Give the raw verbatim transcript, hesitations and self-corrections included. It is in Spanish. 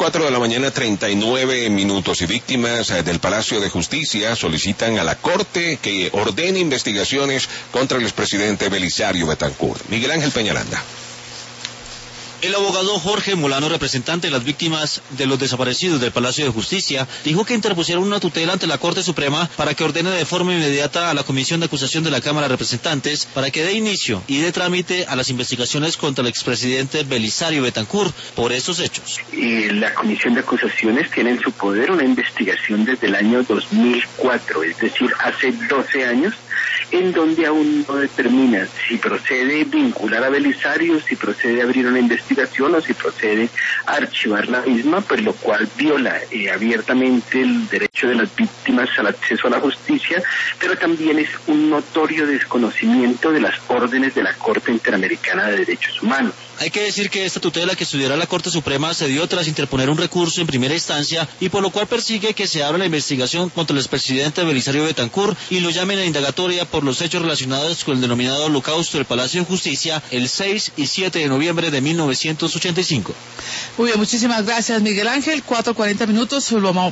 cuatro de la mañana, treinta y nueve minutos, y víctimas del Palacio de Justicia solicitan a la Corte que ordene investigaciones contra el expresidente Belisario Betancur. Miguel Ángel Peñaranda. El abogado Jorge Molano, representante de las víctimas de los desaparecidos del Palacio de Justicia, dijo que interpusieron una tutela ante la Corte Suprema para que ordene de forma inmediata a la Comisión de Acusación de la Cámara de Representantes para que dé inicio y dé trámite a las investigaciones contra el expresidente Belisario Betancur por estos hechos. Eh, la Comisión de Acusaciones tiene en su poder una investigación desde el año dos mil cuatro, es decir, hace doce años, en donde aún no determina si procede vincular a Belisario, si procede abrir una investigación o si procede a archivar la misma, pues lo cual viola eh, abiertamente el derecho de las víctimas al acceso a la justicia, pero también es un notorio desconocimiento de las órdenes de la Corte Interamericana de Derechos Humanos. Hay que decir que esta tutela que estudiará la Corte Suprema se dio tras interponer un recurso en primera instancia y por lo cual persigue que se abra la investigación contra el expresidente Belisario Betancur y lo llamen a indagatoria por los hechos relacionados con el denominado Holocausto del Palacio de Justicia el seis y siete de noviembre de mil novecientos ochenta y cinco. Muy bien, muchísimas gracias, Miguel Ángel. cuatro cuarenta minutos, vamos